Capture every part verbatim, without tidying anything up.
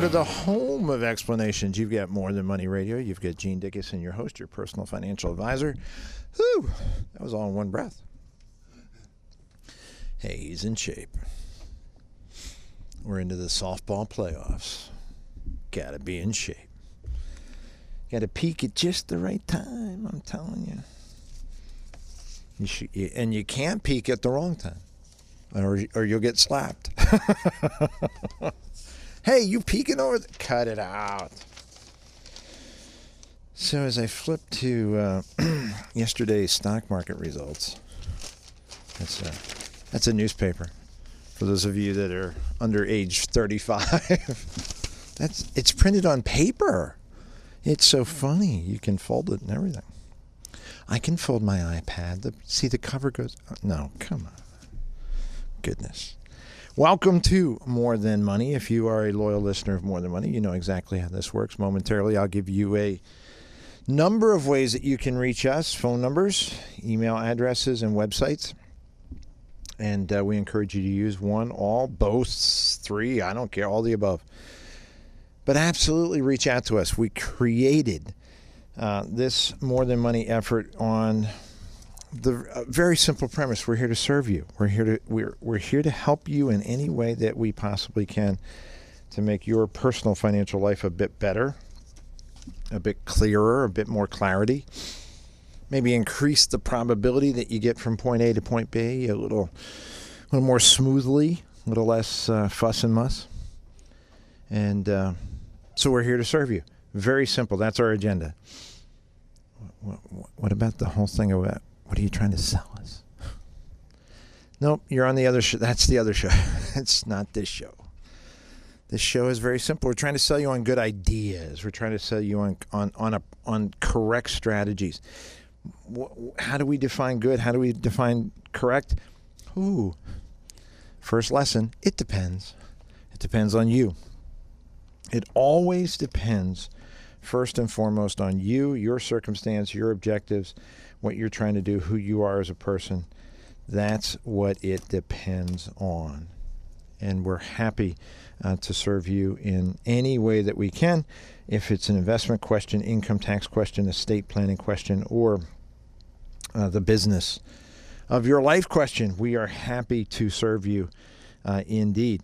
to the home of explanations. You've got More Than Money Radio. You've got Gene Dickinson, your host, your personal financial advisor. Whew, that was all in one breath. Hey, he's in shape. We're into the softball playoffs. Gotta be in shape. Gotta peak at just the right time, I'm telling you. You should, and you can't peak at the wrong time, or or you'll get slapped. Hey, you peeking over? The, cut it out. So as I flip to uh, yesterday's stock market results, that's a, that's a newspaper. For those of you that are under age thirty-five, that's it's printed on paper. It's so funny. You can fold it and everything. I can fold my iPad. The, see, the cover goes... No, come on. Goodness. Welcome to More Than Money. If you are a loyal listener of More Than Money, you know exactly how this works. Momentarily, I'll give you a number of ways that you can reach us. Phone numbers, email addresses, and websites. And uh, we encourage you to use one, all, both, three, I don't care, all the above. But absolutely reach out to us. We created uh, this More Than Money effort on the uh, very simple premise. We're here to serve you. We're here to we're we're here to help you in any way that we possibly can to make your personal financial life a bit better, a bit clearer, a bit more clarity. Maybe increase the probability that you get from point A to point B a little, a little more smoothly, a little less uh, fuss and muss. And uh, so we're here to serve you. Very simple. That's our agenda. What, what, what about the whole thing about what are you trying to sell us? Nope, you're on the other show. That's the other show. It's not this show. This show is very simple. We're trying to sell you on good ideas. We're trying to sell you on on on a on correct strategies. How do we define good? How do we define correct? Ooh. First lesson, it depends. It depends on you. It always depends, first and foremost, on you, your circumstance, your objectives, what you're trying to do, who you are as a person. That's what it depends on. And we're happy uh, to serve you in any way that we can. If it's an investment question, income tax question, estate planning question, or uh, the business of your life question, we are happy to serve you uh, indeed.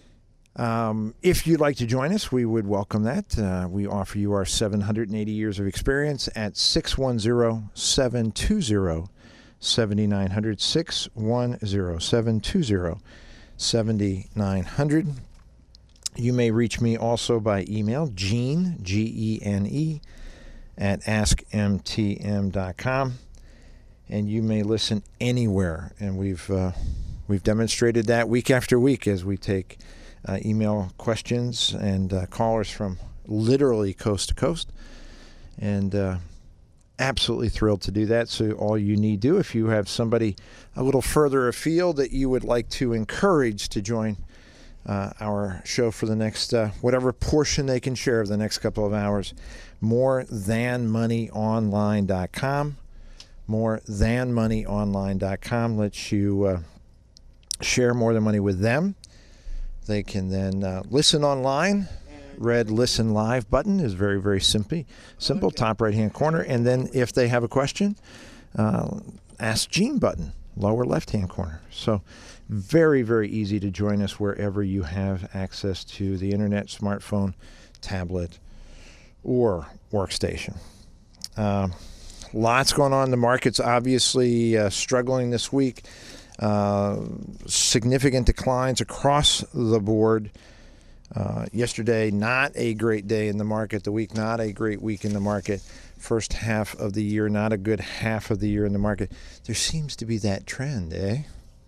Um, if you'd like to join us, we would welcome that. Uh, we offer you our seven hundred eighty years of experience at six one zero, seven two zero, seven nine zero zero, six one zero, seven two zero, seven nine zero zero. You may reach me also by email, Gene, G E N E, at ask m t m dot com. And you may listen anywhere. And we've uh, we've demonstrated that week after week as we take Uh, email questions and uh, callers from literally coast to coast, and uh, absolutely thrilled to do that. So all you need to do, if you have somebody a little further afield that you would like to encourage to join uh, our show for the next uh, whatever portion they can share of the next couple of hours, more than money online dot com. more than money online dot com lets you uh, share More Than Money with them. They can then uh, listen online. Red Listen Live button is very, very simple. Simple, okay. Top right-hand corner. And then if they have a question, uh, Ask Gene button, lower left-hand corner. So very, very easy to join us wherever you have access to the internet, smartphone, tablet, or workstation. Uh, lots going on. The market's obviously uh, struggling this week. Uh, significant declines across the board. Uh, yesterday, not a great day in the market. The week, not a great week in the market. First half of the year, not a good half of the year in the market. There seems to be that trend, eh?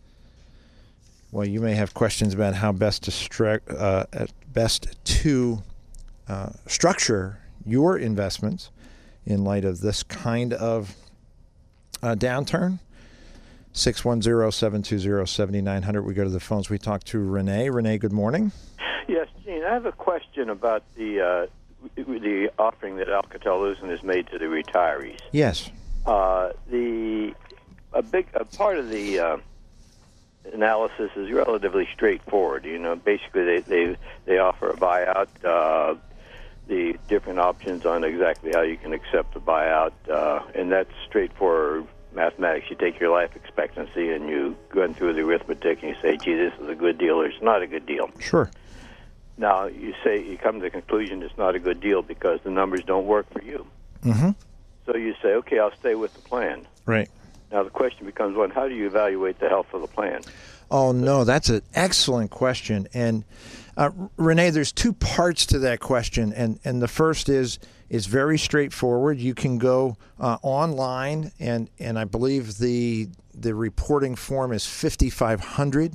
Well, you may have questions about how best to stru- uh, best to uh, structure your investments in light of this kind of uh, downturn. six one zero, seven two zero, seven nine zero zero. We go to the phones. We talk to Renee. Renee, good morning. Yes, Gene, I have a question about the uh, the offering that Alcatel-Lucent has made to the retirees. Yes. Uh, the a big a part of the uh, analysis is relatively straightforward. You know, basically they they, they offer a buyout, uh, the different options on exactly how you can accept a buyout, uh, and that's straightforward mathematics. You take your life expectancy and you go through the arithmetic and you say, gee, this is a good deal or it's not a good deal. Sure. Now, you say you come to the conclusion it's not a good deal because the numbers don't work for you. Mm-hmm. So you say, okay, I'll stay with the plan. Right. Now, the question becomes, one, how do you evaluate the health of the plan? Oh, no, that's an excellent question. And, uh, Renee, there's two parts to that question. And, and the first is is very straightforward. You can go uh, online, and, and I believe the the reporting form is fifty-five hundred.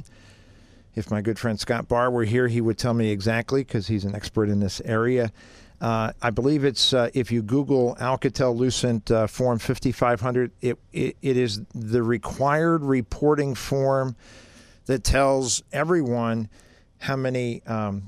If my good friend Scott Barr were here, he would tell me exactly because he's an expert in this area. Uh, I believe it's uh, if you Google Alcatel-Lucent uh, Form fifty-five hundred, it, it it is the required reporting form that tells everyone how many um,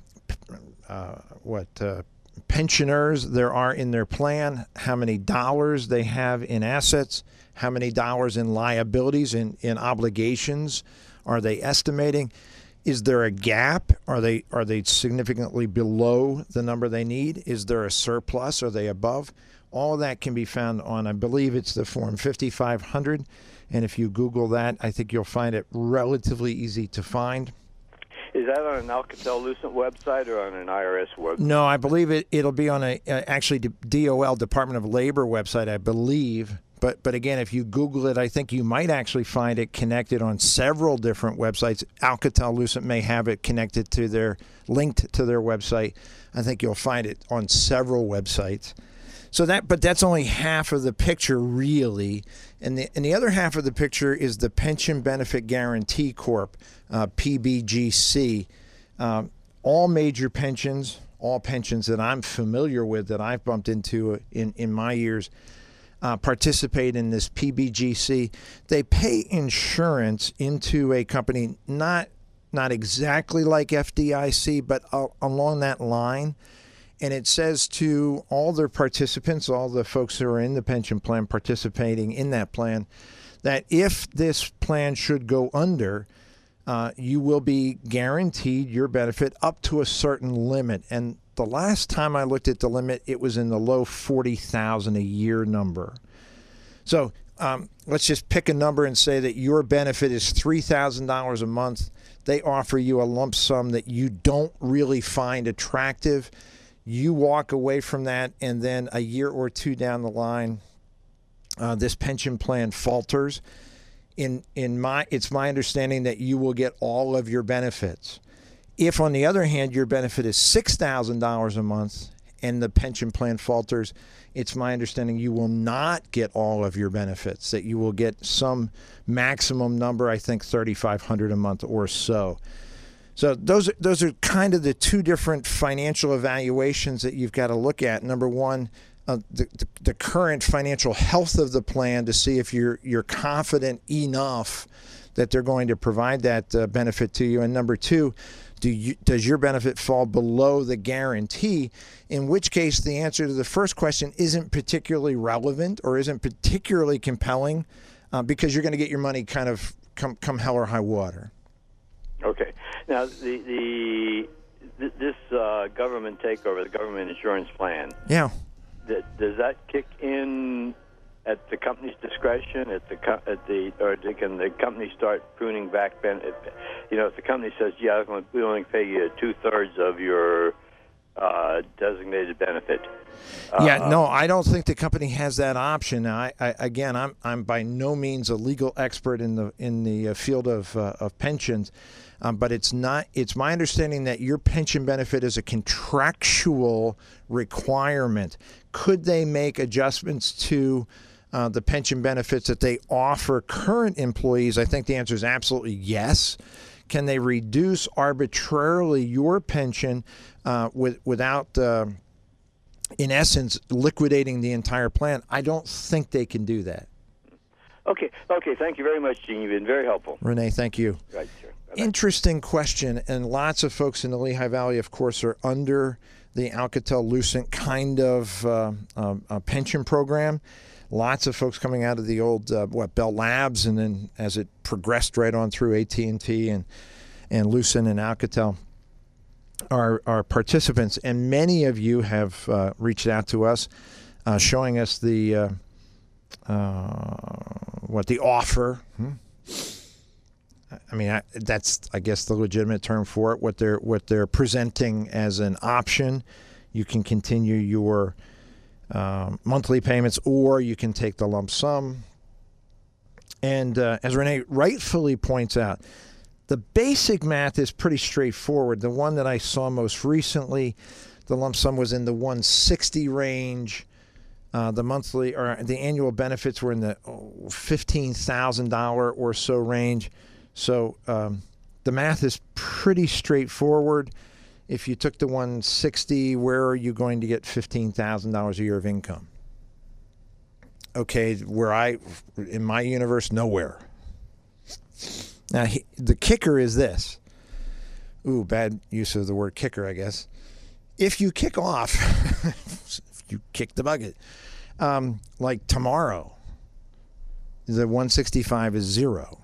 uh, what uh, pensioners there are in their plan, how many dollars they have in assets, how many dollars in liabilities and in, in obligations are they estimating. Is there a gap? Are they are they significantly below the number they need? Is there a surplus? Are they above? All of that can be found on, I believe it's the Form fifty-five hundred. And if you Google that, I think you'll find it relatively easy to find. Is that on an Alcatel-Lucent website or on an I R S website? No, I believe it, it'll be on a, uh, actually, D O L, Department of Labor website, I believe. But but again, if you Google it, I think you might actually find it connected on several different websites. Alcatel-Lucent may have it connected to their, linked to their website. I think you'll find it on several websites. So that, but that's only half of the picture, really. And the and the other half of the picture is the Pension Benefit Guaranty Corp, uh, P B G C. Um, all major pensions, all pensions that I'm familiar with, that I've bumped into in, in my years, Uh, participate in this P B G C. They pay insurance into a company not not exactly like F D I C, but uh, along that line. And it says to all their participants, all the folks who are in the pension plan participating in that plan, that if this plan should go under, uh, you will be guaranteed your benefit up to a certain limit. And the last time I looked at the limit, it was in the low forty thousand dollars a year number. So um, let's just pick a number and say that your benefit is three thousand dollars a month. They offer you a lump sum that you don't really find attractive. You walk away from that, and then a year or two down the line, uh, this pension plan falters. In in my, it's my understanding that you will get all of your benefits. If, on the other hand, your benefit is six thousand dollars a month and the pension plan falters, it's my understanding you will not get all of your benefits, that you will get some maximum number, I think thirty-five hundred dollars a month or so. So those are, those are kind of the two different financial evaluations that you've got to look at. Number one, uh, the, the, the current financial health of the plan to see if you're you're confident enough that they're going to provide that uh, benefit to you. And number two, do you, does your benefit fall below the guarantee? In which case, the answer to the first question isn't particularly relevant or isn't particularly compelling uh, because you're going to get your money kind of come, come hell or high water. Okay. Now, the, the this uh, government takeover, the government insurance plan, yeah, th- does that kick in at the company's discretion? At the co- at the or can the company start pruning back? Ben- you know, if the company says, "Yeah, we only pay you two thirds of your uh, designated benefit." Yeah, uh, no, I don't think the company has that option. Now, I, I, again, I'm I'm by no means a legal expert in the in the field of uh, of pensions, um, but it's not. It's my understanding that your pension benefit is a contractual requirement. Could they make adjustments to uh, the pension benefits that they offer current employees? I think the answer is absolutely yes. Can they reduce arbitrarily your pension uh, with, without, uh, in essence, liquidating the entire plan? I don't think they can do that. Okay. Okay. Thank you very much, Gene. You've been very helpful. Renee, thank you. Right, sure. Bye-bye. Interesting question, and lots of folks in the Lehigh Valley, of course, are under the Alcatel-Lucent kind of uh, uh, uh, pension program. lots of folks coming out of the old uh, what Bell Labs, and then as it progressed right on through A T and T and and Lucent and Alcatel are are participants, and many of you have uh, reached out to us, uh, showing us the uh, uh, what the offer. Hmm? I mean, I, that's I guess the legitimate term for it. What they're what they're presenting as an option. You can continue your um, monthly payments, or you can take the lump sum. And uh, as Renee rightfully points out, the basic math is pretty straightforward. The one that I saw most recently, the lump sum was in the one sixty range. Uh, the monthly or the annual benefits were in the fifteen thousand dollars or so range. So um, the math is pretty straightforward. If you took the one sixty, where are you going to get fifteen thousand dollars a year of income? Okay, where I, in my universe, nowhere. Now, he, the kicker is this. Ooh, bad use of the word kicker, I guess. If you kick off, if you kick the bucket, um, like tomorrow, the one sixty-five is zero.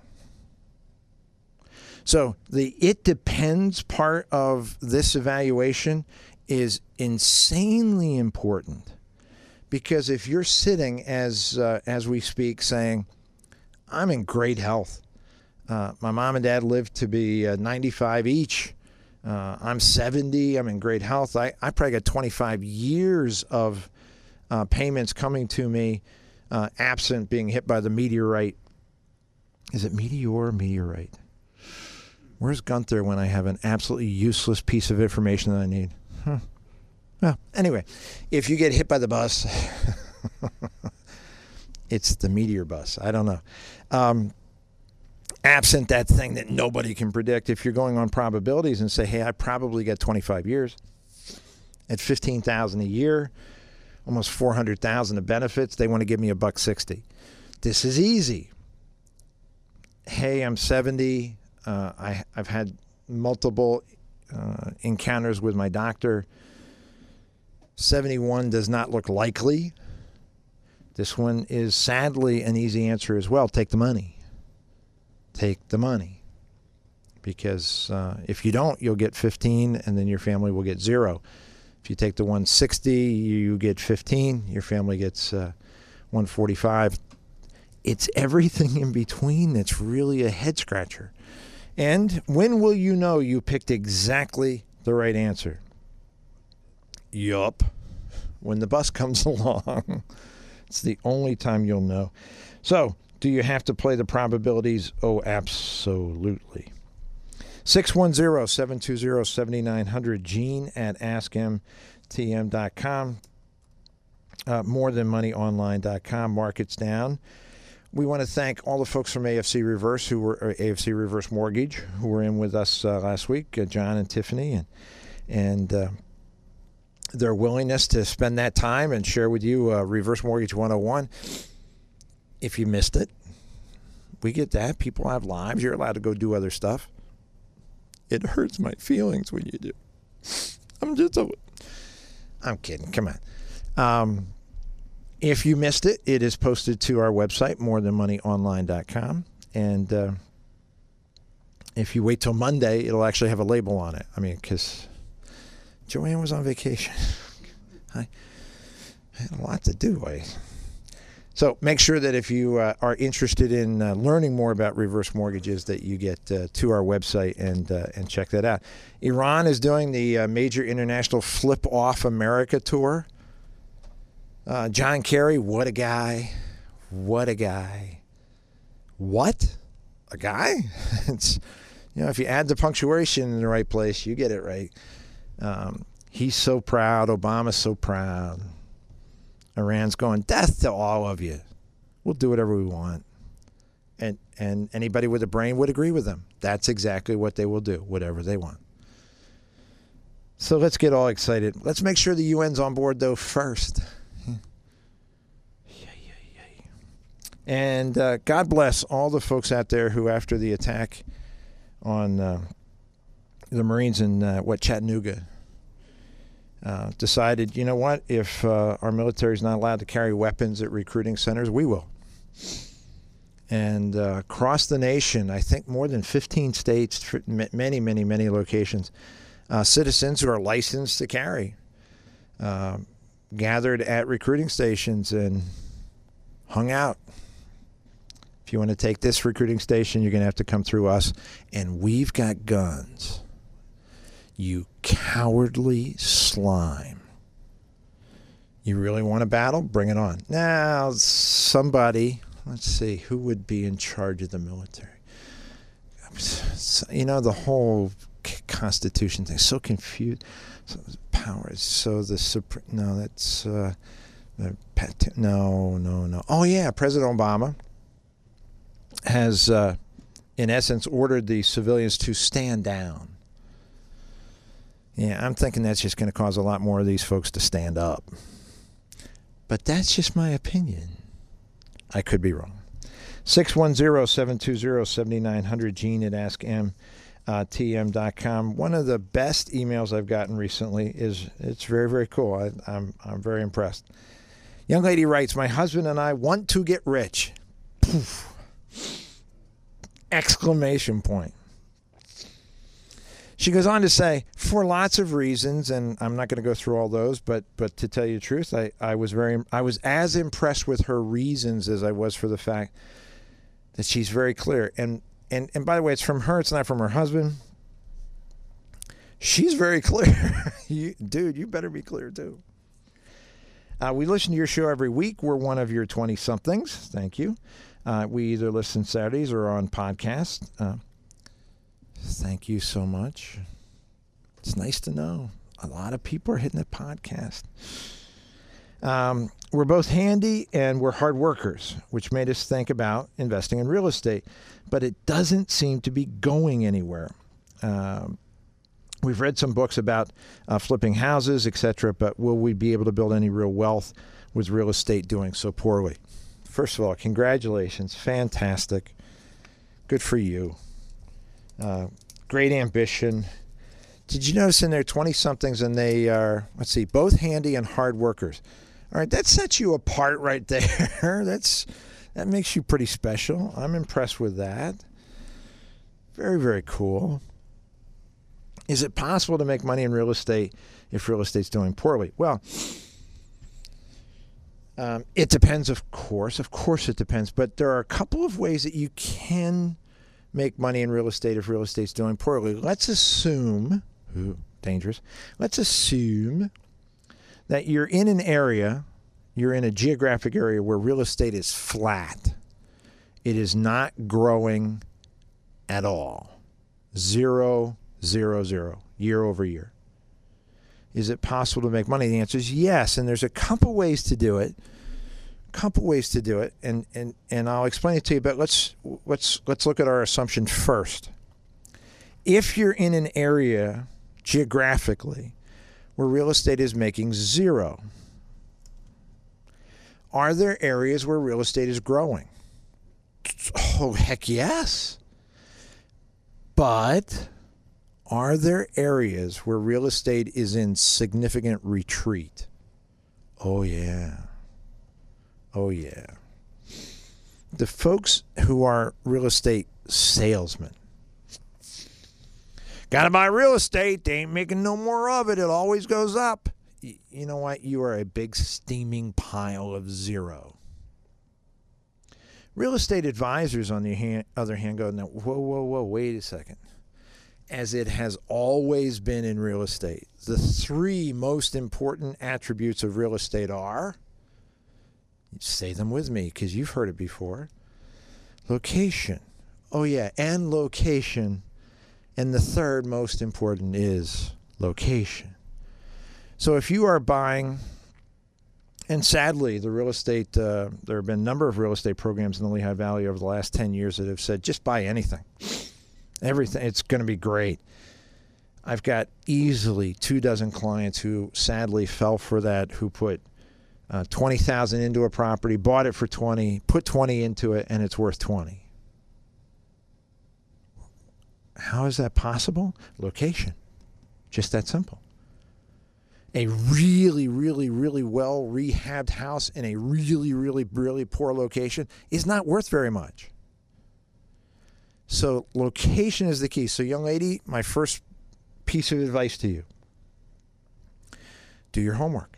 So the it depends part of this evaluation is insanely important, because if you're sitting as uh, as we speak saying, I'm in great health. Uh, my mom and dad lived to be uh, ninety-five each. Uh, I'm seventy. I'm in great health. I, I probably got twenty-five years of uh, payments coming to me, uh, absent being hit by the meteorite. Is it meteor or meteorite? Where's Gunther when I have an absolutely useless piece of information that I need? Huh. Well, anyway, if you get hit by the bus, it's the meteor bus. I don't know. Um, absent that thing that nobody can predict, if you're going on probabilities and say, hey, I probably get twenty-five years at fifteen thousand dollars a year, almost four hundred thousand dollars of benefits, they want to give me a buck sixty. This is easy. Hey, I'm seventy. Uh, I, I've had multiple uh, encounters with my doctor. seventy-one does not look likely. This one is sadly an easy answer as well. Take the money. Take the money. Because uh, if you don't, you'll get fifteen, and then your family will get zero. If you take the one sixty, you get fifteen. Your family gets uh, one forty-five. It's everything in between that's really a head scratcher. And when will you know you picked exactly the right answer? Yup. When the bus comes along. It's the only time you'll know. So, do you have to play the probabilities? Oh, absolutely. six one zero, seven two zero, seven nine zero zero, Gene at ask m t m dot com. Uh, more than money online dot com. Markets down. We want to thank all the folks from A F C Reverse, who were or A F C Reverse Mortgage, who were in with us uh, last week, uh, John and Tiffany, and and uh, their willingness to spend that time and share with you uh, Reverse Mortgage one oh one. If you missed it, we get that. People have lives. You're allowed to go do other stuff. It hurts my feelings when you do. I'm just a... I'm kidding. Come on. Um, if you missed it, it is posted to our website, more than money online dot com. And uh, if you wait till Monday, it'll actually have a label on it. I mean, because Joanne was on vacation. I had a lot to do. I... So make sure that if you uh, are interested in uh, learning more about reverse mortgages, that you get uh, to our website and uh, and check that out. Iran is doing the uh, major international Flip Off America tour. Uh, John Kerry, what a guy. What a guy. What? A guy? It's, you know, if you add the punctuation in the right place, you get it right. Um, he's so proud. Obama's so proud. Iran's going, death to all of you. We'll do whatever we want. And and anybody with a brain would agree with them. That's exactly what they will do, whatever they want. So let's get all excited. Let's make sure the U N's on board, though, first. And uh, God bless all the folks out there who, after the attack on uh, the Marines in, uh, what, Chattanooga, uh, decided, you know what, if uh, our military is not allowed to carry weapons at recruiting centers, we will. And uh, across the nation, I think more than fifteen states, many, many, many locations, uh, citizens who are licensed to carry uh, gathered at recruiting stations and hung out. If you want to take this recruiting station, you're going to have to come through us. And we've got guns. You cowardly slime. You really want a battle? Bring it on. Now, somebody... Let's see, who would be in charge of the military? You know, the whole Constitution thing, so confused. So power is so the supreme. No, that's uh, the no, no, no. Oh yeah, President Obama has, uh, in essence, ordered the civilians to stand down. Yeah, I'm thinking that's just going to cause a lot more of these folks to stand up. But that's just my opinion. I could be wrong. six one zero, seven two zero, seven nine zero zero, Gene at ask m t m dot com. One of the best emails I've gotten recently is, it's very, very cool. I, I'm, I'm very impressed. Young lady writes, my husband and I want to get rich. Poof. Exclamation point. She goes on to say, for lots of reasons, and I'm not going to go through all those, but but to tell you the truth, I, I was very I was as impressed with her reasons as I was for the fact that she's very clear. And and and by the way, it's from her, it's not from her husband. She's very clear. you, dude, you better be clear too. Uh, we listen to your show every week. We're one of your twenty-somethings. Thank you. Uh, we either listen Saturdays or on podcast. Uh, Thank you so much. It's nice to know. A lot of people are hitting the podcast. Um, we're both handy and we're hard workers, which made us think about investing in real estate. But it doesn't seem to be going anywhere. Um, we've read some books about uh, flipping houses, et cetera, but will we be able to build any real wealth with real estate doing so poorly? First of all, congratulations. Fantastic. Good for you. Uh, great ambition. Did you notice in there twenty-somethings and they are, let's see, both handy and hard workers? All right, that sets you apart right there. That's that makes you pretty special. I'm impressed with that. Very, very cool. Is it possible to make money in real estate if real estate's doing poorly? Well, um, it depends, of course. Of course it depends. But there are a couple of ways that you can make money in real estate if real estate's doing poorly. Let's assume, ooh, dangerous, let's assume that you're in an area, you're in a geographic area where real estate is flat. It is not growing at all. Zero, zero, zero, year over year. Is it possible to make money? The answer is yes, and there's a couple ways to do it. couple ways to do it, and, and, and I'll explain it to you, but let's let's let's look at our assumption first. If you're in an area geographically where real estate is making zero, are there areas where real estate is growing? Oh, heck yes. But are there areas where real estate is in significant retreat? Oh, yeah. Oh, yeah. The folks who are real estate salesmen. Got to buy real estate. They ain't making no more of it. It always goes up. You know what? You are a big steaming pile of zero. Real estate advisors, on the hand, other hand, go, now, whoa, whoa, whoa, wait a second. As it has always been in real estate, the three most important attributes of real estate are, say them with me because you've heard it before. Location. Oh, yeah, and location. And the third most important is location. So if you are buying, and sadly, the real estate, uh, there have been a number of real estate programs in the Lehigh Valley over the last ten years that have said, just buy anything. Everything. It's going to be great. I've got easily two dozen clients who sadly fell for that, who put Uh, twenty thousand dollars into a property, bought it for twenty, put twenty into it, and it's worth twenty. How is that possible? Location. Just that simple. A really, really, really well rehabbed house in a really, really, really poor location is not worth very much. So location is the key. So young lady, my first piece of advice to you: do your homework.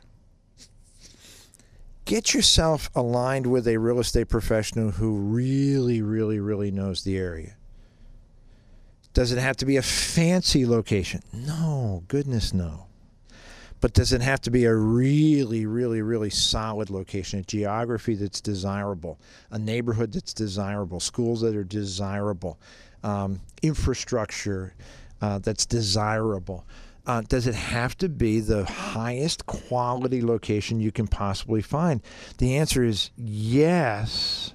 Get yourself aligned with a real estate professional who really, really, really knows the area. Does it have to be a fancy location? No, goodness no. But does it have to be a really, really, really solid location, a geography that's desirable, a neighborhood that's desirable, schools that are desirable, um, infrastructure uh, that's desirable? Uh, does it have to be the highest quality location you can possibly find? The answer is yes,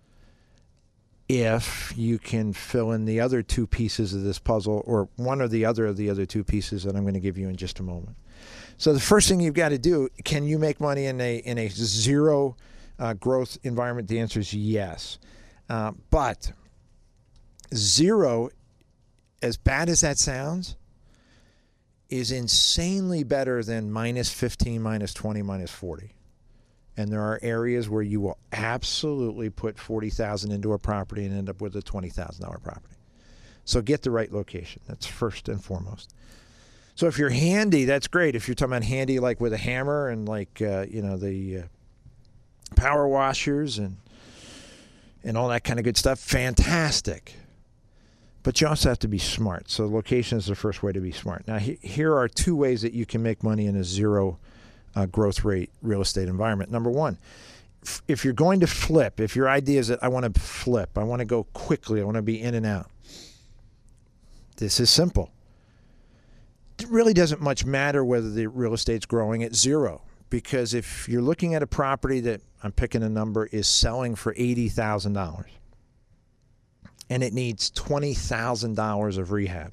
if you can fill in the other two pieces of this puzzle, or one or the other of the other two pieces that I'm going to give you in just a moment. So the first thing you've got to do, can you make money in a in a zero uh, growth environment? The answer is yes. Uh, but zero, as bad as that sounds, is insanely better than minus fifteen, minus twenty, minus forty. And there are areas where you will absolutely put forty thousand dollars into a property and end up with a twenty thousand dollars property. So get the right location. That's first and foremost. So if you're handy, that's great. If you're talking about handy like with a hammer and like, uh, you know, the uh, power washers and and all that kind of good stuff, fantastic. But you also have to be smart. So location is the first way to be smart. Now, he, here are two ways that you can make money in a zero uh, growth rate real estate environment. Number one, f- if you're going to flip, if your idea is that I want to flip, I want to go quickly, I want to be in and out, this is simple. It really doesn't much matter whether the real estate's growing at zero, because if you're looking at a property that, I'm picking a number, is selling for eighty thousand dollars and it needs twenty thousand dollars of rehab,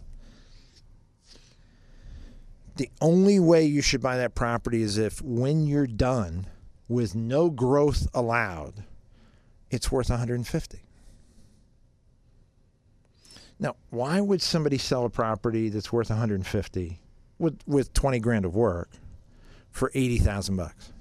the only way you should buy that property is if, when you're done with no growth allowed, it's worth one hundred fifty thousand dollars. Now, why would somebody sell a property that's worth one hundred fifty with with twenty grand of work for eighty thousand bucks?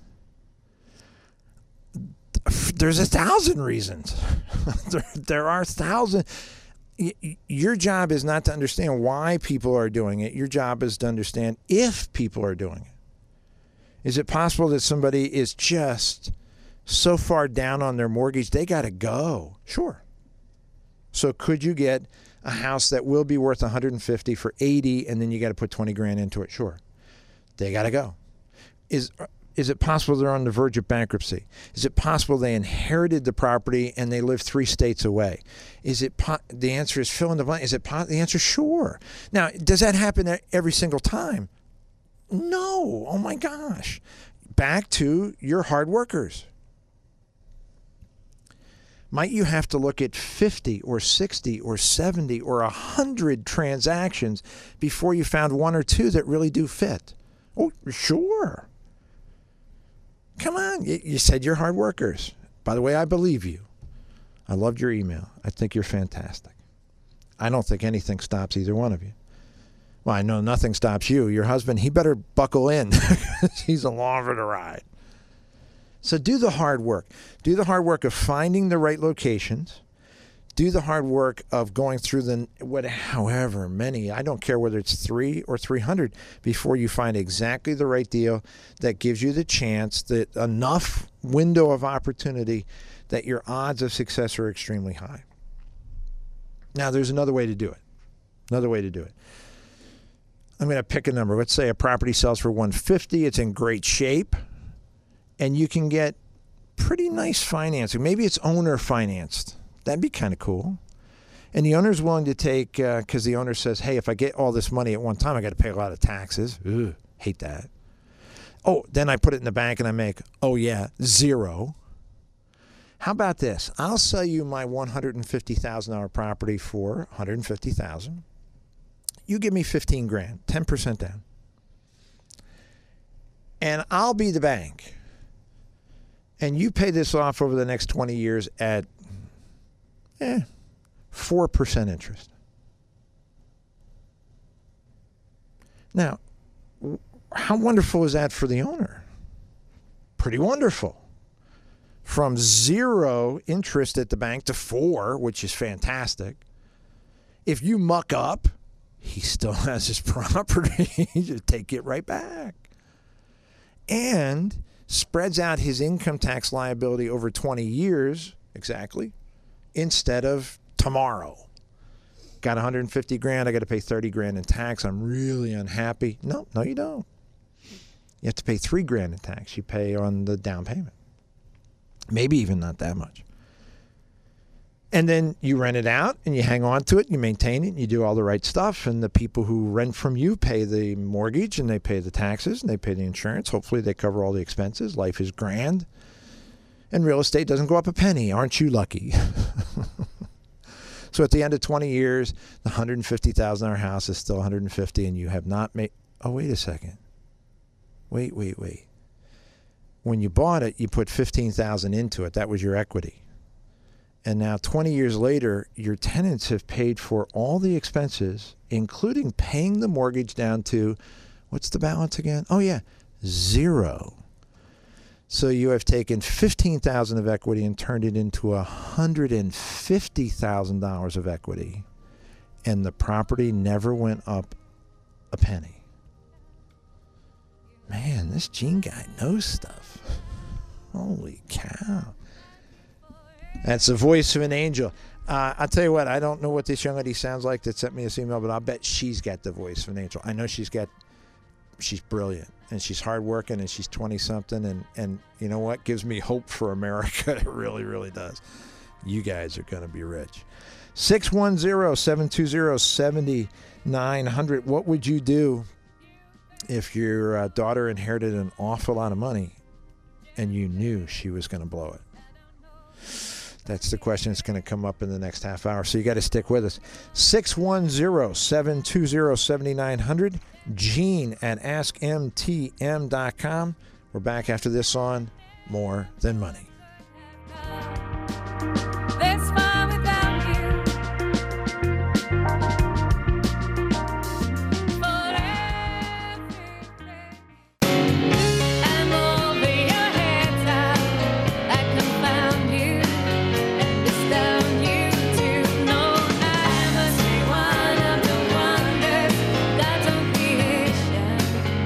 There's a thousand reasons. there, there are thousand. Your job is not to understand why people are doing it. Your job is to understand if people are doing it. Is it possible that somebody is just so far down on their mortgage they got to go? Sure. So could you get a house that will be worth one hundred fifty for eighty, and then you got to put twenty grand into it? Sure. They got to go. Is is it possible they're on the verge of bankruptcy? Is it possible they inherited the property and they live three states away? Is it po- the answer is fill in the blank. Is it po- the answer? Sure. Now, does that happen every single time? No. Oh my gosh. Back to your hard workers. Might you have to look at fifty or sixty or seventy or one hundred transactions before you found one or two that really do fit? Oh, sure. Come on. You said you're hard workers. By the way, I believe you. I loved your email. I think you're fantastic. I don't think anything stops either one of you. Well, I know nothing stops you. Your husband, he better buckle in. He's along for the ride. So do the hard work. Do the hard work of finding the right locations. Do the hard work of going through the, what, however many, I don't care whether it's three or three hundred, before you find exactly the right deal that gives you the chance, that enough window of opportunity that your odds of success are extremely high. Now, there's another way to do it. Another way to do it. I'm going to pick a number. Let's say a property sells for one hundred fifty. It's in great shape. And you can get pretty nice financing. Maybe it's owner financed. That'd be kind of cool. And the owner's willing to take, because uh, the owner says, hey, if I get all this money at one time, I got to pay a lot of taxes. Ugh, hate that. Oh, then I put it in the bank and I make, oh yeah, zero. How about this? I'll sell you my one hundred fifty thousand dollars property for one hundred fifty thousand dollars. You give me fifteen grand, ten percent down. And I'll be the bank. And you pay this off over the next twenty years at eh, four percent interest. Now, how wonderful is that for the owner? Pretty wonderful. From zero interest at the bank to four, which is fantastic. If you muck up, he still has his property. Just take it right back. And spreads out his income tax liability over twenty years, exactly, instead of tomorrow. Got one hundred fifty grand, I got to pay thirty grand in tax. I'm really unhappy. No, no, you don't. You have to pay three grand in tax. You pay on the down payment. Maybe even not that much. And then you rent it out and you hang on to it, you maintain it, and you do all the right stuff. And the people who rent from you pay the mortgage and they pay the taxes and they pay the insurance. Hopefully they cover all the expenses. Life is grand. And real estate doesn't go up a penny. Aren't you lucky? So at the end of twenty years, the one hundred fifty thousand dollars house is still one hundred fifty and you have not made... Oh, wait a second. Wait, wait, wait. When you bought it, you put fifteen thousand dollars into it. That was your equity. And now twenty years later, your tenants have paid for all the expenses, including paying the mortgage down to, what's the balance again? Oh, yeah, zero. So you have taken fifteen thousand dollars of equity and turned it into one hundred fifty thousand dollars of equity. And the property never went up a penny. Man, this Gene guy knows stuff. Holy cow. That's the voice of an angel. Uh, I'll tell you what, I don't know what this young lady sounds like that sent me this email, but I'll bet she's got the voice of an angel. I know she's got, she's brilliant, and she's hardworking, and she's twenty-something, and, and you know what? Gives me hope for America. It really, really does. You guys are going to be rich. six one zero, seven two zero, seven nine zero zero. What would you do if your uh, daughter inherited an awful lot of money and you knew she was going to blow it? That's the question that's going to come up in the next half hour. So you got to stick with us. six one zero, seven two zero, seven nine zero zero. Gene at ask M T M dot com. We're back after this on More Than Money. This far without you. For everything. I'm over your head top. I confound you and astound you to know I must be one of the wonders God's own creation.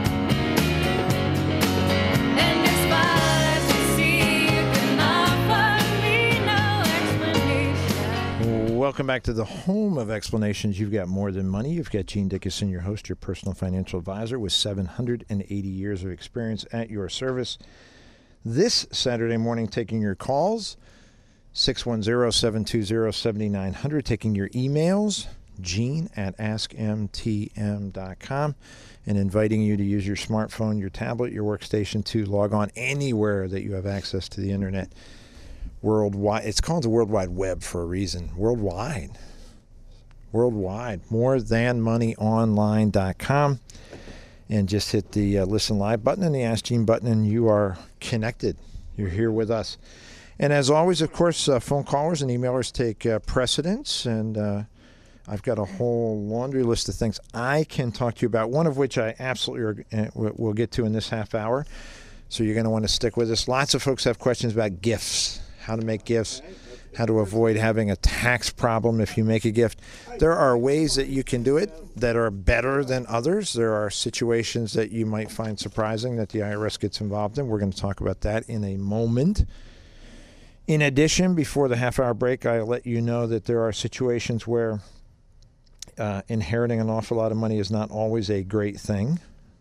And as far as you see, you can offer me no explanation. Welcome back to the home of explanations. You've got More Than Money. You've got Gene Dickinson, your host, your personal financial advisor with seven hundred eighty years of experience at your service. This Saturday morning, taking your calls, six one zero, seven two zero, seven nine zero zero, taking your emails, Gene at ask M T M dot com, and inviting you to use your smartphone, your tablet, your workstation to log on anywhere that you have access to the internet. Worldwide. It's called the World Wide Web for a reason. Worldwide. Worldwide. more than money online dot com. And just hit the uh, listen live button and the Ask Gene button, and you are connected. You're here with us. And as always, of course, uh, phone callers and emailers take uh, precedence. And uh, I've got a whole laundry list of things I can talk to you about, one of which I absolutely are, uh, will get to in this half hour. So you're going to want to stick with us. Lots of folks have questions about gifts. How to make gifts, how to avoid having a tax problem if you make a gift. There are ways that you can do it that are better than others. There are situations that you might find surprising that the I R S gets involved in. We're going to talk about that in a moment. In addition, before the half-hour break, I'll let you know that there are situations where uh, inheriting an awful lot of money is not always a great thing.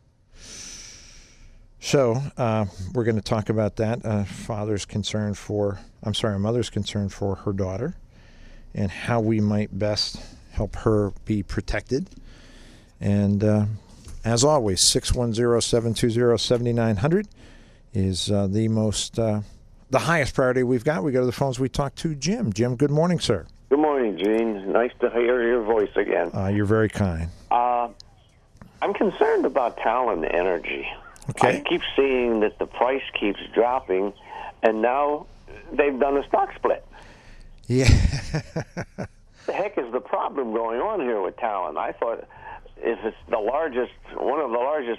So uh, we're going to talk about that. Uh, father's concern for, I'm sorry, a mother's concern for her daughter and how we might best help her be protected. And uh, as always, six one zero, seven two zero, seven nine zero zero is uh, the most, uh, the highest priority we've got. We go to the phones. We talk to Jim. Jim, good morning, sir. Good morning, Gene. Nice to hear your voice again. Uh, you're very kind. Uh, I'm concerned about Talon Energy. Okay. I keep seeing that the price keeps dropping, and now they've done a stock split. Yeah. The heck is the problem going on here with Talon? I thought if it's the largest, one of the largest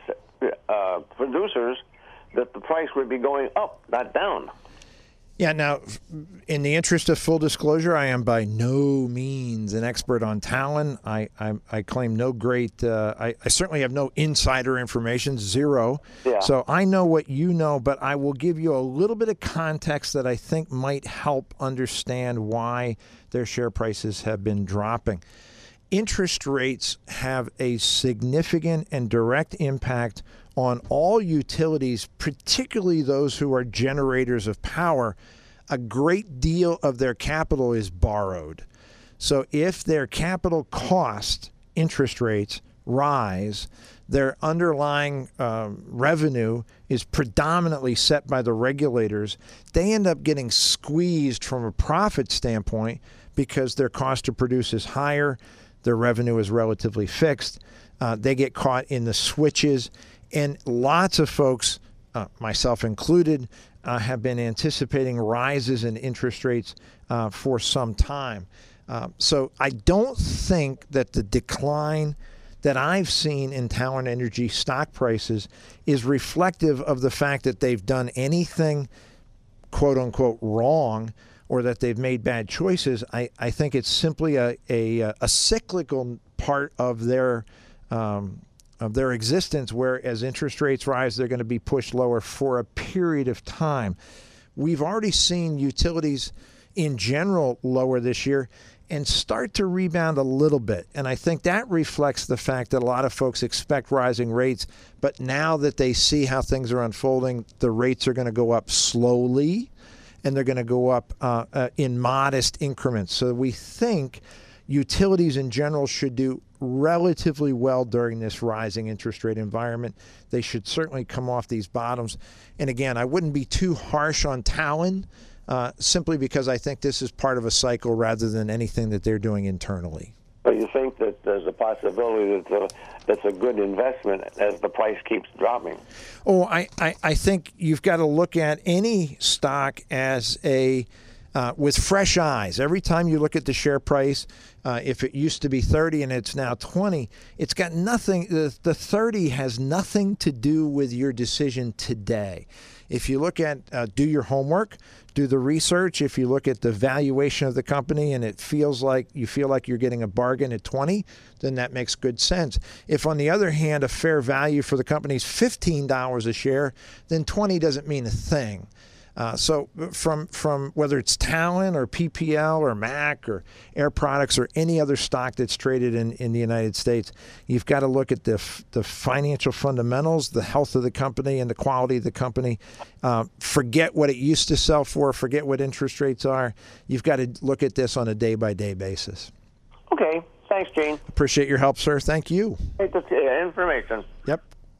uh, producers that the price would be going up, not down. Yeah, now, in the interest of full disclosure, I am by no means an expert on Talon. I I, I claim no great, uh, I, I certainly have no insider information, zero. Yeah. So I know what you know, but I will give you a little bit of context that I think might help understand why their share prices have been dropping. Interest rates have a significant and direct impact on all utilities, particularly those who are generators of power. A great deal of their capital is borrowed. So if their capital cost interest rates rise, their underlying um, revenue is predominantly set by the regulators. They end up getting squeezed from a profit standpoint because their cost to produce is higher. Their revenue is relatively fixed. Uh, they get caught in the switches. And lots of folks, uh, myself included, uh, have been anticipating rises in interest rates uh, for some time. Uh, so I don't think that the decline that I've seen in Talen Energy stock prices is reflective of the fact that they've done anything, quote unquote, wrong, or that they've made bad choices. I, I think it's simply a, a, a cyclical part of their um, of their existence, where as interest rates rise, they're going to be pushed lower for a period of time. We've already seen utilities in general lower this year and start to rebound a little bit. And I think that reflects the fact that a lot of folks expect rising rates, but now that they see how things are unfolding, the rates are going to go up slowly, and they're going to go up uh, uh, in modest increments. So we think utilities in general should do relatively well during this rising interest rate environment. They should certainly come off these bottoms. And again, I wouldn't be too harsh on Talen, uh, simply because I think this is part of a cycle rather than anything that they're doing internally. But you think that there's a possibility that uh, that's a good investment as the price keeps dropping? Oh, I, I, I think you've got to look at any stock as a Uh, with fresh eyes. Every time you look at the share price, uh, if it used to be thirty and it's now twenty, it's got nothing, the, the thirty has nothing to do with your decision today. If you look at, uh, do your homework, do the research. If you look at the valuation of the company and it feels like you feel like you're getting a bargain at twenty, then that makes good sense. If, on the other hand, a fair value for the company is fifteen dollars a share, then twenty doesn't mean a thing. Uh, so from from whether it's Talen or P P L or M A C or Air Products or any other stock that's traded in, in the United States, you've got to look at the the financial fundamentals, the health of the company, and the quality of the company. Uh, forget what it used to sell for. Forget what interest rates are. You've got to look at this on a day-by-day basis. Okay. Thanks, Gene. Appreciate your help, sir. Thank you. Hey, that's, uh, information. Yep.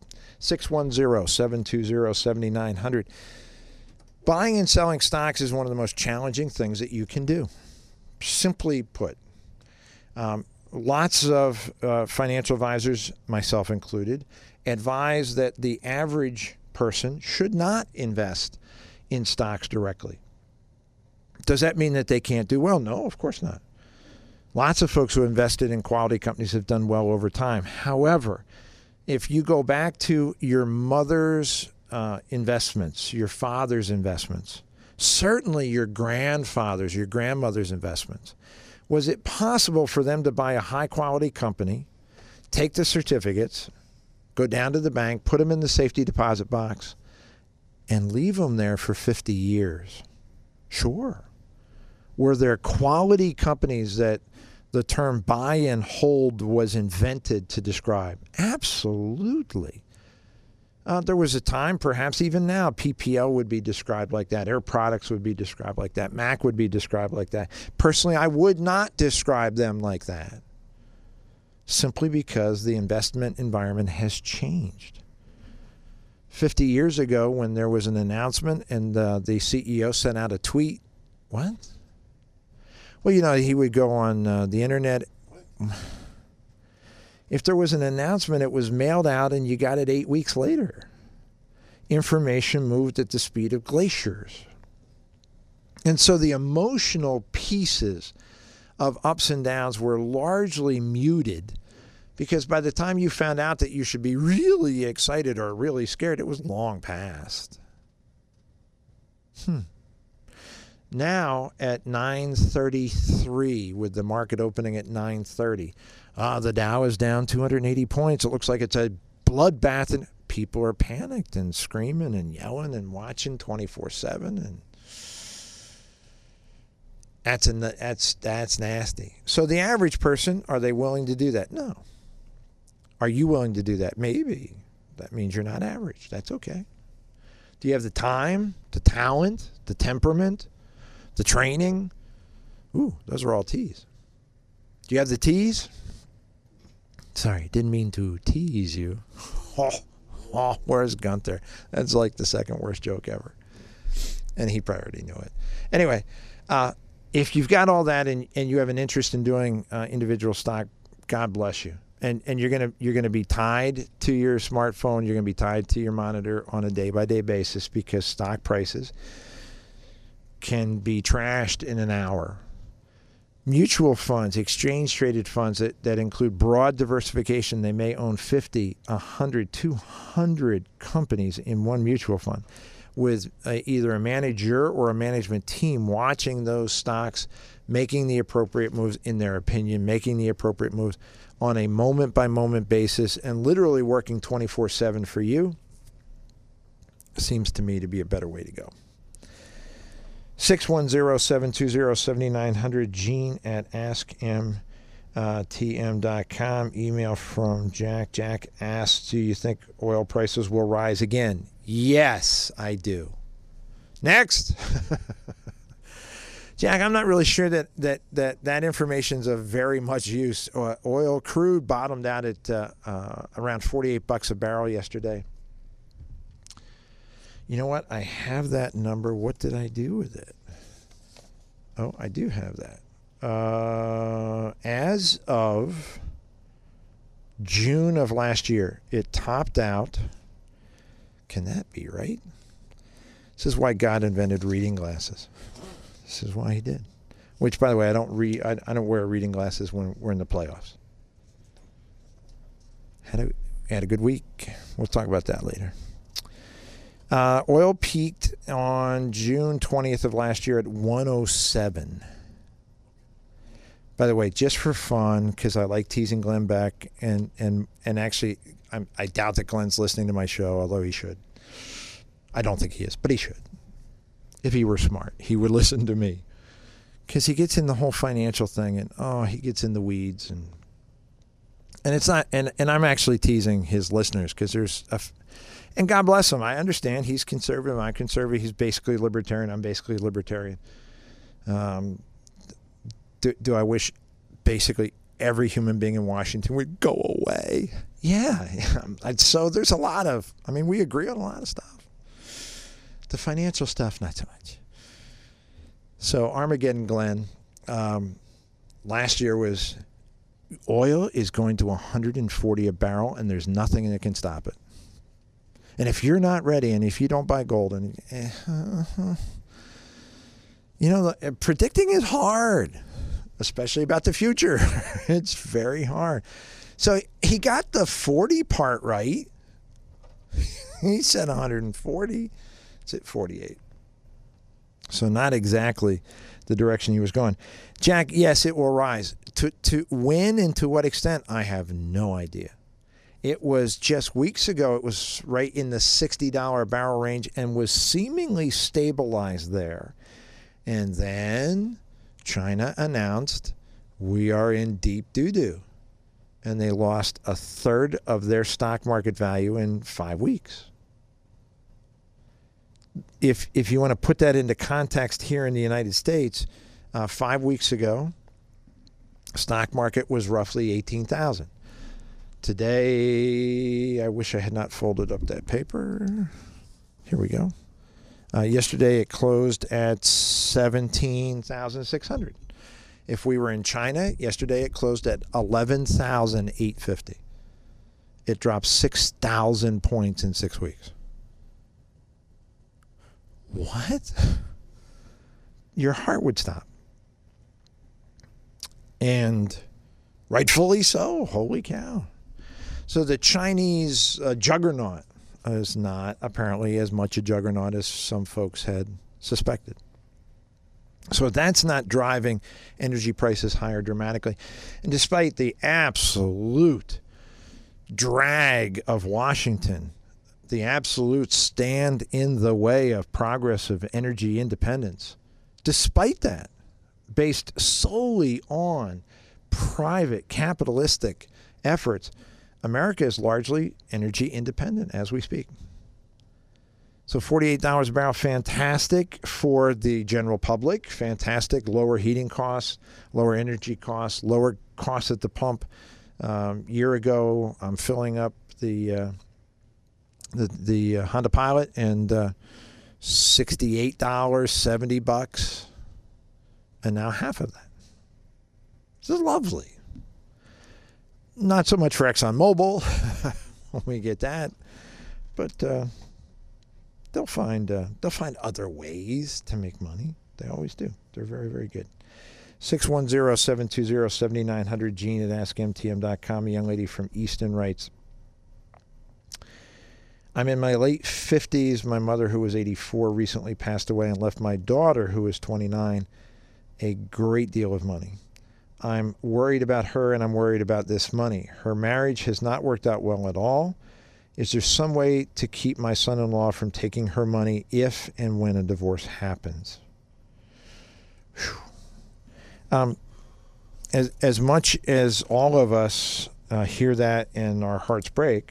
six one zero, seven two zero, seven nine zero zero. Buying and selling stocks is one of the most challenging things that you can do. Simply put, um, lots of uh, financial advisors, myself included, advise that the average person should not invest in stocks directly. Does that mean that they can't do well? No, of course not. Lots of folks who invested in quality companies have done well over time. However, if you go back to your mother's Uh, investments, your father's investments, certainly your grandfather's, your grandmother's investments, was it possible for them to buy a high-quality company, take the certificates, go down to the bank, put them in the safety deposit box, and leave them there for fifty years? Sure. Were there quality companies that the term buy and hold was invented to describe? Absolutely. Uh, there was a time, perhaps even now, P P L would be described like that. Air Products would be described like that. M A C would be described like that. Personally, I would not describe them like that, simply because the investment environment has changed. fifty years ago, when there was an announcement and uh, the C E O sent out a tweet, what? Well, you know, he would go on uh, the internet. If there was an announcement, it was mailed out and you got it eight weeks later. Information moved at the speed of glaciers. And so the emotional pieces of ups and downs were largely muted Because by the time you found out that you should be really excited or really scared, it was long past. Hmm. Now at nine thirty-three, with the market opening at nine thirty, uh, the Dow is down two hundred eighty points. It looks like it's a bloodbath, and people are panicked and screaming and yelling and watching twenty-four seven, and that's a, that's that's nasty. So the average person, are they willing to do that? No. Are you willing to do that? Maybe. That means you're not average. That's okay. Do you have the time, the talent, the temperament, the training? Ooh, those are all T's. Do you have the T's? Sorry, didn't mean to tease you. Oh, oh, where's Gunther? That's like the second worst joke ever. And he probably already knew it. Anyway, uh, if you've got all that and, and you have an interest in doing uh, individual stock, God bless you. And and you're gonna you're gonna be tied to your smartphone. You're gonna be tied to your monitor on a day by day basis, because stock prices can be trashed in an hour. Mutual funds, exchange traded funds that, that include broad diversification. They may own fifty, one hundred, two hundred companies in one mutual fund, with a, either a manager or a management team watching those stocks, making the appropriate moves, in their opinion, making the appropriate moves on a moment-by-moment basis, and literally working twenty-four seven for you, seems to me to be a better way to go. six one zero, seven two zero, seven nine zero zero, Gene at ask m t m dot com. Email from Jack. Jack asks, do you think oil prices will rise again? Yes, I do. Next. Jack, I'm not really sure that that that, that information is of very much use. Uh, oil, crude bottomed out at uh, uh, around forty-eight bucks a barrel yesterday. You know what? I have that number. What did I do with it? Oh, I do have that. Uh, as of June of last year, it topped out. Can that be right? This is why God invented reading glasses. This is why he did. Which, by the way, I don't read. I, I don't wear reading glasses when we're in the playoffs. Had a had a good week. We'll talk about that later. Uh, oil peaked on June twentieth of last year at one oh seven. By the way, just for fun, because I like teasing Glenn Beck, and and and actually, I'm, I doubt that Glenn's listening to my show, although he should. I don't think he is, but he should. If he were smart, he would listen to me, because he gets in the whole financial thing, and oh, he gets in the weeds, and and it's not. And and I'm actually teasing his listeners, because there's a. And God bless him. I understand he's conservative. I'm conservative. He's basically libertarian. I'm basically libertarian. Um, do, do I wish basically every human being in Washington would go away? Yeah. So there's a lot of, I mean, we agree on a lot of stuff. The financial stuff, not so much. So Armageddon Glenn, um, last year was, oil is going to one hundred forty a barrel, and there's nothing that can stop it. And if you're not ready, and if you don't buy gold, and eh, uh, you know, predicting is hard, especially about the future. It's very hard. So he got the forty part right. He said one hundred forty. It's at forty-eight. So not exactly the direction he was going. Jack, yes, it will rise. To to when and to what extent, I have no idea. It was just weeks ago, it was right in the sixty dollars a barrel range and was seemingly stabilized there. And then China announced, we are in deep doo-doo. And they lost a third of their stock market value in five weeks. If if you want to put that into context here in the United States, uh, five weeks ago, stock market was roughly eighteen thousand. Today, I wish I had not folded up that paper. Here we go. Uh, yesterday, it closed at seventeen thousand six hundred. If we were in China, yesterday it closed at eleven thousand eight hundred fifty. It dropped six thousand points in six weeks. What? Your heart would stop. And Rightfully so. Holy cow. So the Chinese uh, juggernaut is not apparently as much a juggernaut as some folks had suspected. So that's not driving energy prices higher dramatically. And despite the absolute drag of Washington, the absolute stand in the way of progress of energy independence, despite that, based solely on private capitalistic efforts, America is largely energy independent as we speak. So forty-eight dollars a barrel, fantastic for the general public, fantastic, lower heating costs, lower energy costs, lower costs at the pump. Um, year ago, I'm filling up the uh, the, the uh, Honda Pilot and uh, sixty-eight dollars, seventy bucks, and now half of that. This is lovely. Not so much for ExxonMobil when we get that, but uh, they'll find uh, they'll find other ways to make money. They always do. They're very, very good. six one zero, seven two zero, seven nine zero zero, Gene at ask M T M dot com. A young lady from Easton writes, I'm in my late fifties. My mother, who was eighty-four, recently passed away and left my daughter, who is twenty-nine, a great deal of money. I'm worried about her and I'm worried about this money. Her marriage has not worked out well at all. Is there some way to keep my son-in-law from taking her money if and when a divorce happens? Um, as, as much as all of us uh, hear that and our hearts break,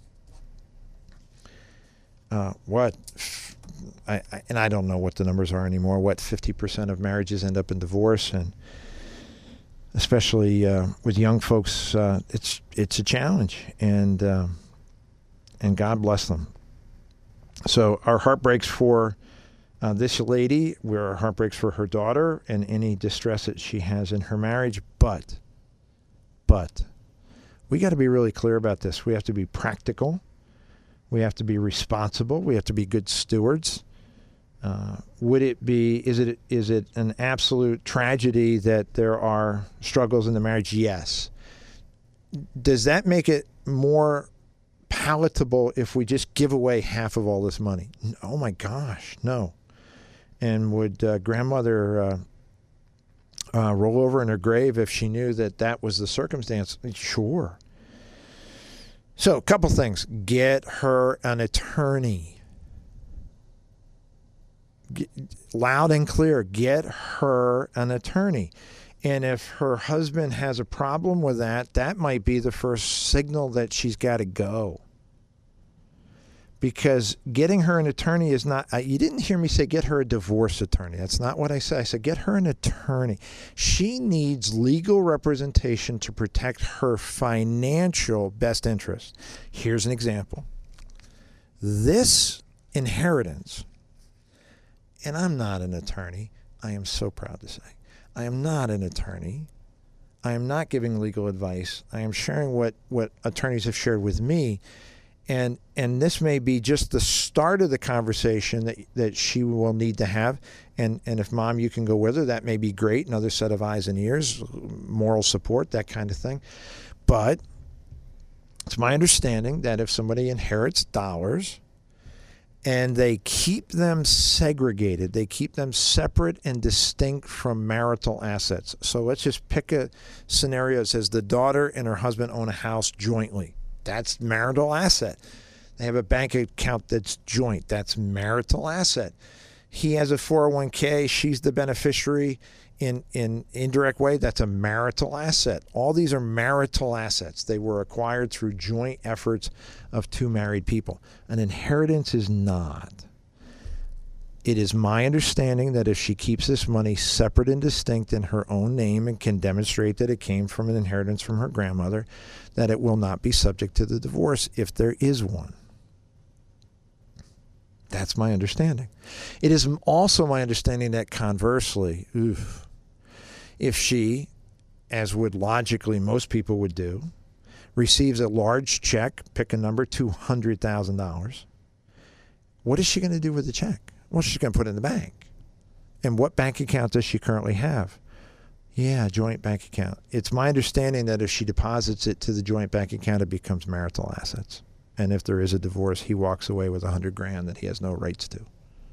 uh, what, I, I, and I don't know what the numbers are anymore, what fifty percent of marriages end up in divorce, and especially uh, with young folks, uh, it's it's a challenge, and uh, and God bless them. So our heart breaks for uh, this lady, where our heart breaks for her daughter and any distress that she has in her marriage. But, but, we got to be really clear about this. We have to be practical. We have to be responsible. We have to be good stewards. Uh, would it be, is it is it an absolute tragedy that there are struggles in the marriage? Yes. Does that make it more palatable if we just give away half of all this money? Oh my gosh, no. And would uh, grandmother uh, uh, roll over in her grave if she knew that that was the circumstance? Sure. So a couple things. Get her an attorney. Get, loud and clear, get her an attorney. And if her husband has a problem with that, that might be the first signal that she's got to go. Because getting her an attorney is not, uh, you didn't hear me say get her a divorce attorney. That's not what I said. I said get her an attorney. She needs legal representation to protect her financial best interest. Here's an example. This inheritance, and I'm not an attorney. I am so proud to say. I am not an attorney. I am not giving legal advice. I am sharing what, what attorneys have shared with me. And and this may be just the start of the conversation that, that she will need to have. And, and if, Mom, you can go with her, that may be great. Another set of eyes and ears, moral support, that kind of thing. But it's my understanding that if somebody inherits dollars, and they keep them segregated, they keep them separate and distinct from marital assets. So let's just pick a scenario that says the daughter and her husband own a house jointly. That's marital asset. They have a bank account that's joint. That's marital asset. He has a four oh one k. She's the beneficiary in in indirect way. That's a marital asset. All these are marital assets. They were acquired through joint efforts of two married people. An inheritance is not. It is my understanding that if she keeps this money separate and distinct in her own name and can demonstrate that it came from an inheritance from her grandmother, that it will not be subject to the divorce if there is one. That's my understanding. It is also my understanding that conversely, oof, if she, as would logically most people would do, receives a large check, pick a number, two hundred thousand dollars, what is she going to do with the check? Well, she's going to put it in the bank. And what bank account does she currently have? Yeah, joint bank account. It's my understanding that if she deposits it to the joint bank account, it becomes marital assets. And if there is a divorce, he walks away with a hundred grand that he has no rights to.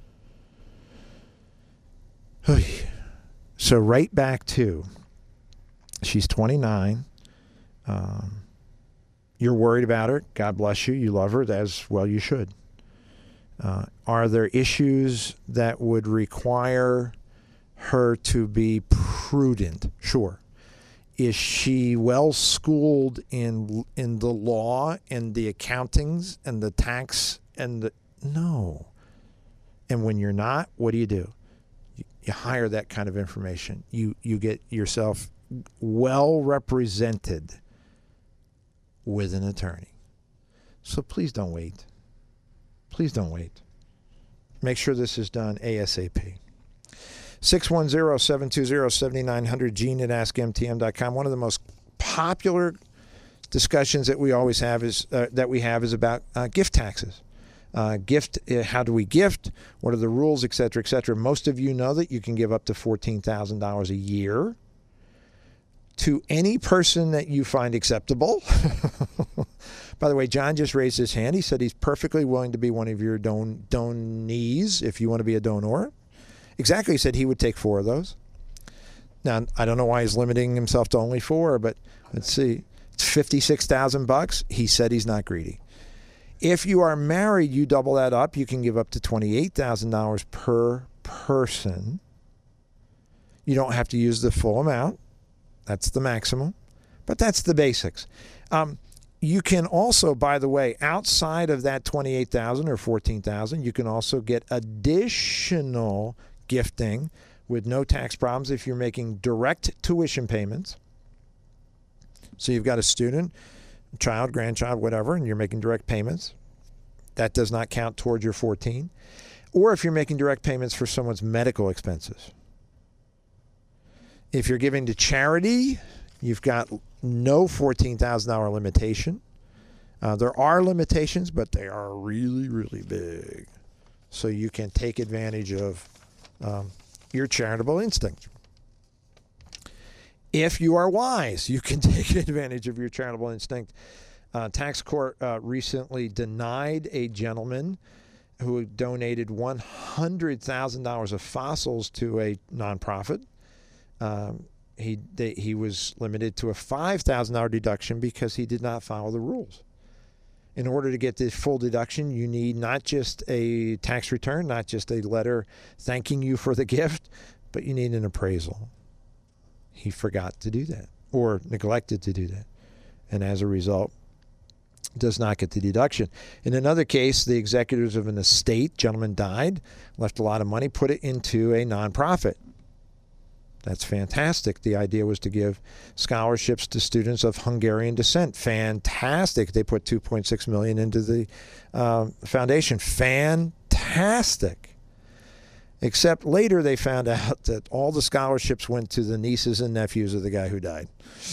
So right back to, she's twenty-nine. Um, you're worried about her. God bless you. You love her. As well you should. Uh, are there issues that would require her to be prudent? Sure. Is she well schooled in in the law and the accountings and the tax and the no? And when you're not, what do you do? You, you hire that kind of information. You you get yourself well represented with an attorney. So please don't wait. Please don't wait. Make sure this is done ASAP. six one zero, seven two zero, seven nine zero zero, Gene at ask M T M dot com. One of the most popular discussions that we always have is uh, that we have is about uh, gift taxes. Uh, gift, uh, how do we gift? What are the rules, et cetera, et cetera. Most of you know that you can give up to fourteen thousand dollars a year to any person that you find acceptable. By the way, John just raised his hand. He said he's perfectly willing to be one of your don donees if you want to be a donor. Exactly, he said he would take four of those. Now, I don't know why he's limiting himself to only four, but let's see. It's fifty-six thousand bucks. He said he's not greedy. If you are married, you double that up. You can give up to twenty-eight thousand dollars per person. You don't have to use the full amount. That's the maximum. But that's the basics. Um, you can also, by the way, outside of that twenty-eight thousand dollars or fourteen thousand dollars, you can also get additional gifting with no tax problems if you're making direct tuition payments. So you've got a student, child, grandchild, whatever, and you're making direct payments. That does not count towards your fourteen. Or if you're making direct payments for someone's medical expenses. If you're giving to charity, you've got no fourteen thousand dollars limitation. Uh, there are limitations, but they are really, really big. So you can take advantage of um, your charitable instinct. If you are wise, you can take advantage of your charitable instinct. Uh, tax court uh, recently denied a gentleman who donated one hundred thousand dollars of fossils to a nonprofit. Um, he they, he was limited to a five thousand dollars deduction because he did not follow the rules. In order to get this full deduction, you need not just a tax return, not just a letter thanking you for the gift, but you need an appraisal. He forgot to do that or neglected to do that. And as a result, does not get the deduction. In another case, the executors of an estate, gentleman died, left a lot of money, put it into a nonprofit. That's fantastic. The idea was to give scholarships to students of Hungarian descent. Fantastic. They put two point six million dollars into the uh, foundation. Fantastic. Except later they found out that all the scholarships went to the nieces and nephews of the guy who died.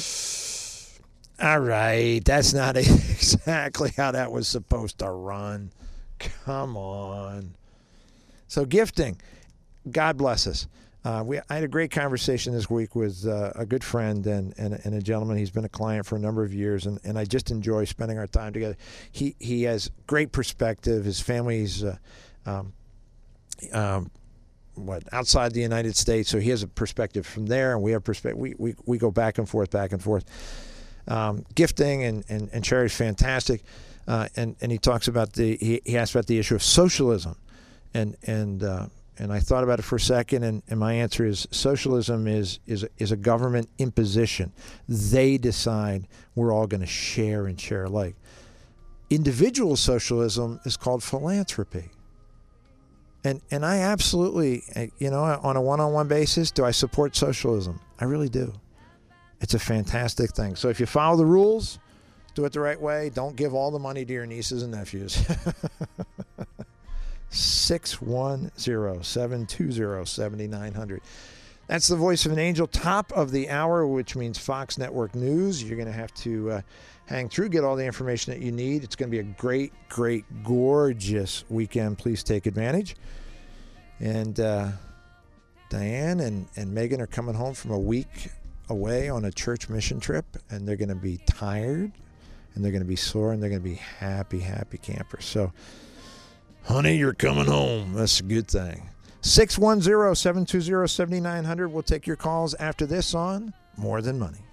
All right, that's not exactly how that was supposed to run. Come on. So gifting, God bless us. Uh, we, I had a great conversation this week with uh, a good friend and, and, and a gentleman. He's been a client for a number of years, and, and I just enjoy spending our time together. He he has great perspective. His family's uh, um, um, what outside the United States, so he has a perspective from there, and we have perspective. We, we we go back and forth, back and forth. Um, gifting and, and, and charity is fantastic. Uh, and, and he talks about the, he, he asked about the issue of socialism. And, and, uh, and I thought about it for a second, and, and my answer is socialism is, is, is a government imposition. They decide we're all going to share and share alike. Individual socialism is called philanthropy. And, and I absolutely, you know, on a one-on-one basis, do I support socialism? I really do. It's a fantastic thing. So if you follow the rules, do it the right way. Don't give all the money to your nieces and nephews. six one zero, seven two zero, seven nine zero zero. That's the voice of an angel. Top of the hour, which means Fox Network News. You're going to have to uh, hang through, get all the information that you need. It's going to be a great, great, gorgeous weekend. Please take advantage. And uh, Diane and, and Megan are coming home from a week away on a church mission trip, and they're going to be tired, and they're going to be sore, and they're going to be happy, happy campers. So, honey, you're coming home. That's a good thing. six one zero, seven two zero, seven nine zero zero. We'll take your calls after this on More Than Money.